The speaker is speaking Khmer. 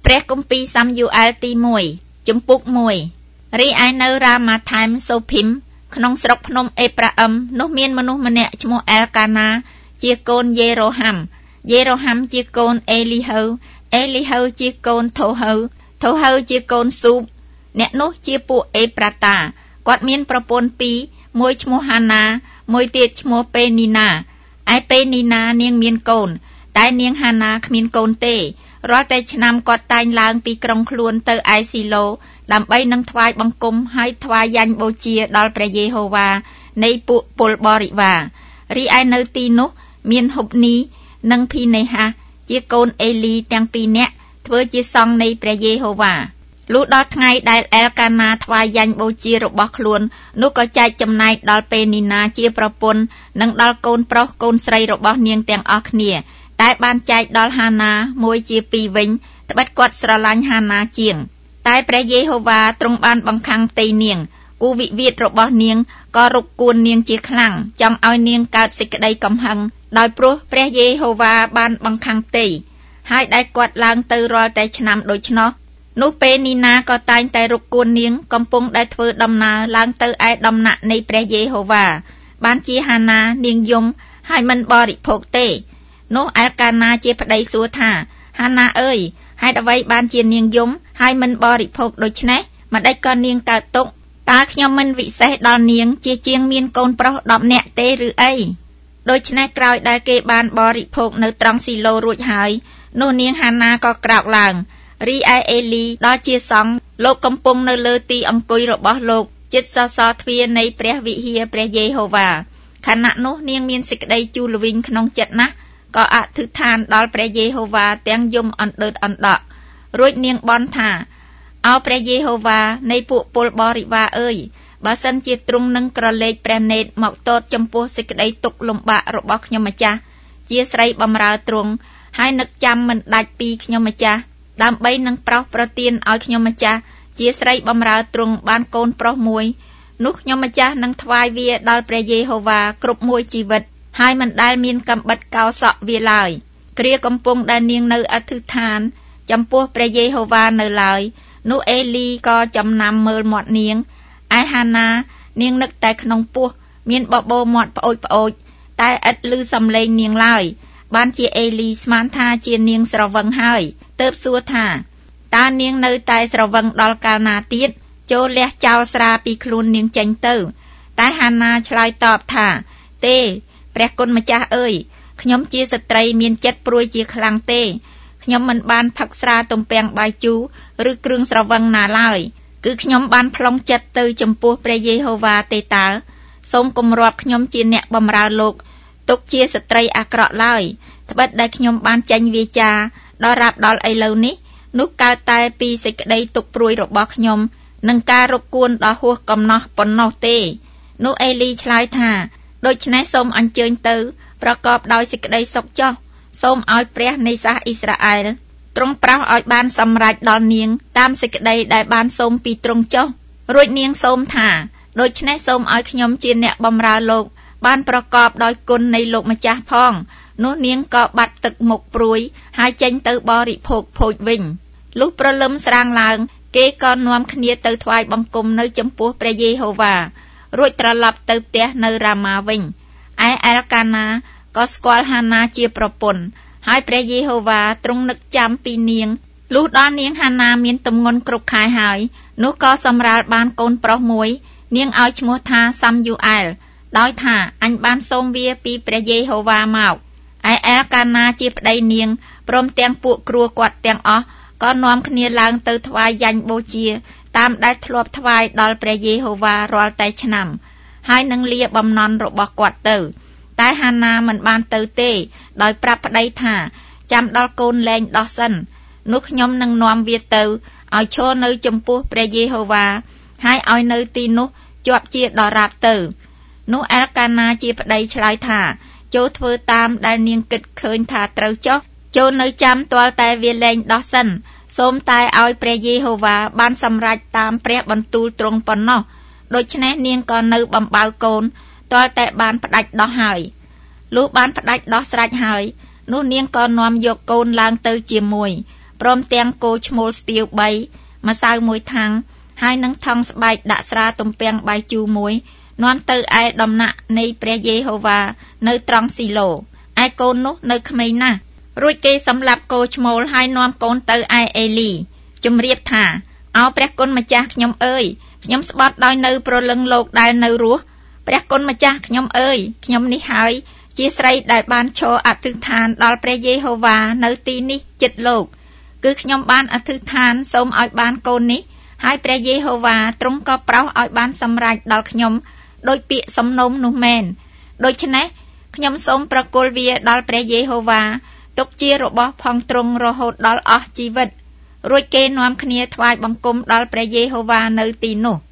ព្រះគម្ពីរសាមយូអែលទី1ជំពូក1រីឯនៅរាម៉ាថែមសូភីមក្នុងស្រុកភ្នំអេប្រាអឹមនោះមានមនុស្សម្នាក់ឈ្មោះអែលកាណាជាកូនយេរ៉ូហាំជាកូនអេលីហើជាកូនថូហើជាកូនស៊ូបអ្នកនោះជាពួកអេប្រាតាគាត់មានប្រពន្ធពីរមួយឈ្មោះហាណាមួយទៀតឈ្មោះពេនីណាឯពេនីណានាងមានកូនតែនាងហាណាគ្មានកូនទេរាល់តែឆ្នាំគាត់តែងឡើងពីក្រុងខ្លួនទៅឯស៊ីឡូដើម្បីនឹងថ្វាយបង្គំហើយថ្វាយយ៉ាញ់បូជាដល់ព្រះយេហូវ៉ានៃពួកពលបរិវាររីឯនៅទីនោះមានហុបនីនិងភីនេហាជាកូនអេលីទាំងពីរនាក់ធ្វើជាសង្ឃនៃព្រះយេហូវ៉ាលុះដល់ថ្ងៃដែលអែលកាណាថ្វាយយ៉ាញ់បូជារបស់ខ្លួននោះក៏ចែកចំណែកដល់ពេនីណាជាប្រពន្ធនិងដល់កូនប្រុសកូនស្រីរបស់នាងទាំងអស់គ្នាតែបានចែកដល់ហាណាមួយជាពីរវិញត្បិតគាត់ស្រឡាញ់ហាណាជាងតែព្រះយេហូវ៉ាទ្រង់បានបង្ខាំងផ្ទៃនាងគូវិវាទរបស់នាងក៏រកគួននាងជាខ្លាំងចង់ឲ្យនាងកើតសេចក្តីកំហឹងដោយព្រោះព្រះយេហូវ៉ាបានបង្ខាំងផ្ទៃហើយដែលគាត់ឡើងទៅរាល់តែឆ្នាំដូច្នោះនោះពេលនីណាក៏តែងតែរកគួននាងកំពុងដែលធ្វើដំណើរឡើងទៅឯដំណាក់នៃព្រះយេហូវ៉ាបានជាហាណានាងយំហើយមិនបរិភោគទេនោះអែលកាណាជាប្តីសួរថាហាណាអើយហេតុអ្វីបានជានាងយំហើយមិនបរិភោគដូច្នេះម្ដេចក៏នាងកើតទុក្ខតើខ្ញុំមិនវិសេសដល់នាងជាជាងមានកូនប្រុស10នាក់ទេឬអីដូច្នេះក្រោយដែលគេបានបរិភោគនៅត្រង់ស៊ីឡូរួចហើយនោះនាងហាណាក៏ក្រោកឡើងរីឯអេលីដល់ជាសង្ឃលោកកំពុងនៅលើទីអង្គុយរបស់លោកជិតសសរទ្វារនៃព្រះវិហារព្រះយេហូវ៉ាខណៈនោះនាងមានសេចក្តីជូរល្វីងក្នុងចិត្តណាស់ក៏អធិដ្ឋានដល់ព្រះយេហូវ៉ាទាំងយំអណ្ដើតអណ្ដក់រួចនាងបន់ថាអោព្រះយេហូវ៉ានៃពួកពលបរិវារអើយបើសិនជាទ្រង់នឹងក្រឡេកព្រះនេត្រមកទតចំពោះសេចក្តីទុក្ខលំបាករបស់ខ្ញុំម្ចាស់ជាស្រីបម្រើទ្រង់ហើយនឹកចាំមិនដាច់ពីខ្ញុំម្ចាស់ដើម្បីនឹងប្រោសប្រទានឲ្យខ្ញុំម្ចាស់ជាស្រីបម្រើទ្រង់បានកូនប្រុសមួយនោះខ្ញុំម្ចាស់នឹងថ្វាយវាដល់ព្រះយេហូវ៉ាគ្រប់មួយជីវិតហើយមិនដែលមានកំបិតកោសក់វាឡើយគ្រាកំពុងដែលនាងនៅអធិដ្ឋានចំពោះព្រះយេហូវ៉ានៅឡើយនោះអេលីក៏ចំណាំមើលមាត់នាងឯហាណានាងនឹកតែក្នុងពោះមានបបោមាត់ប្អូចតែឥតឮសំឡេងនាងឡើយបានជាអេលីស្មានថាជានាងស្រវឹងហើយទើបសួរថាតើនាងនៅតែស្រវឹងដល់កាលណាទៀតចូលលះចោលស្រាពីខ្លួននាងចេញទៅតែហាណាឆ្លើយតបថាទេព្រះគុណម្ចាស់អើយខ្ញុំជាស្ត្រីមានចិត្តព្រួយជាខ្លាំងទេខ្ញុំមិនបានផឹកស្រាទំពាំងបាយជូរឬគ្រឿងស្រវឹងណាឡើយគឺខ្ញុំបានប្លង់ចិត្តទៅចំពោះព្រះយេហូវ៉ាទេតើសូមគំរាប់ខ្ញុំជាអ្នកបម្រើលោកទុកជាស្ត្រីអាក្រក់ឡើយត្បិតដែលខ្ញុំបានចេញវាចាដល់រាប់ដល់ឥឡូវនេះនោះកើតតែពីសេចក្តីទុក្ខព្រួយរបស់ខ្ញុំនិងការរកគួនដ៏ហួសកំណោះប៉ុណ្ណោះទេនោះអេលីឆ្លើយថាដូច្នេះសូមអញ្ជើញទៅប្រកបដោយសេចក្តីសុខចុះសូមឲ្យព្រះនៃសាសអ៊ីស្រាអែលទ្រង់ប្រោសឲ្យបានសម្រេចដល់នាងតាមសេចក្តីដែលបានសូមពីទ្រង់ចុះរួចនាងសូមថាដូច្នេះសូមឲ្យខ្ញុំជាអ្នកបម្រើលោកបានប្រកបដោយគុណនៃលោកម្ចាស់ផងនោះនាងក៏បាត់ទឹកមុខព្រួយហើយចេញទៅបរិភោគភោជវិញលុះព្រលឹមស្រាងឡើងគេក៏នាំគ្នាទៅថ្វាយបង្គំនៅចំពោះព្រះយេហូវ៉ារួចត្រឡប់ទៅផ្ទះនៅរាម៉ាវិញឯអែលកាណាក៏ស្គាល់ហាណាជាប្រពន្ធហើយព្រះយេហូវ៉ាទ្រង់នឹកចាំពីនាងលុះដល់នាងហាណាមានទម្ងន់គ្រប់ខែហើយនោះក៏សម្រាលបានកូនប្រុសមួយនាងឲ្យឈ្មោះថាសាំយូអែលដោយថាអញបានសូមវាពីព្រះយេហូវ៉ាមកឯអែលកាណាជាប្តីនាងព្រមទាំងពួកគ្រួគាត់ទាំងអស់ក៏នាំគ្នាឡើងទៅថ្វាយយ៉ាញ់បូជាតាមដែលធ្លាប់ថ្វាយដល់ព្រះយេហូវ៉ារាល់តែឆ្នាំហើយនឹងលាបំណន់របស់គាត់ទៅតែហាណាមិនបានទៅទេដោយប្រាប់ប្តីថាចាំដល់កូនលែងដោះសិននោះខ្ញុំនឹងនាំវាទៅឲ្យឈរនៅចំពោះព្រះយេហូវ៉ាហើយឲ្យនៅទីនោះជាប់ជាដរាបទៅនោះអែលកាណាជាប្តីឆ្លើយថាចូលធ្វើតាមដែលនាងគិតឃើញថាត្រូវចុះចូលនៅចាំទាល់តែវាលែងដោះសិនសូមតែឲ្យព្រះយេហូវ៉ាបានសម្រេចតាមព្រះបន្ទូលទ្រង់ប៉ុណ្ណោះដូច្នេះនាងក៏នៅបំបៅកូនទាល់តែបានផ្ដាច់ដោះហើយលុះបានផ្ដាច់ដោះស្រេចហើយនោះនាងក៏នាំយកកូនឡើងទៅជាមួយព្រមទាំងគោឈ្មោលស្ទៀវ3ម្សៅ1ថាំងហើយនឹងថង់ស្បែកដាក់ស្រាទំពាំងបាយជូរ1នាំទៅឯដំណាក់នៃព្រះយេហូវ៉ានៅត្រង់ស៊ីឡូឯកូននោះនៅក្មេងណាស់រួចគេសម្លាប់គោឈ្មោលហើយនាំកូនទៅឯអេលីជំរាបថាអោព្រះគុណម្ចាស់ខ្ញុំអើយខ្ញុំស្បត់ដោយនៅព្រលឹងលោកដែលនៅរស់ព្រះគុណម្ចាស់ខ្ញុំអើយខ្ញុំនេះហើយជាស្រីដែលបានឈរអធិដ្ឋានដល់ព្រះយេហូវ៉ានៅទីនេះចិត្តលោកគឺខ្ញុំបានអធិដ្ឋានសូមឲ្យបានកូននេះហើយព្រះយេហូវ៉ាទ្រង់ក៏ប្រោសឲ្យបានសម្រេចដល់ខ្ញុំដោយពាក្យសំណូមនោះមែនដូច្នេះខ្ញុំសូមប្រគល់វាដល់ព្រះយេហូវ៉ាទុកជារបស់ផងទ្រង់រហូតដល់អស់ជីវិតរួចគេនាំគ្នាថ្វាយបង្គំដល់ព្រះយេហូវ៉ានៅទីនោះ